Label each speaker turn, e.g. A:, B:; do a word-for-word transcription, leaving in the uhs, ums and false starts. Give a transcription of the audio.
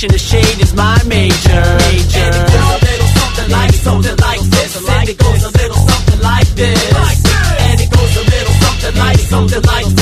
A: fashion, the shade is my major. major. And it goes a little something like, something like this. And it goes a little something like this. And it goes a little something like, something like this.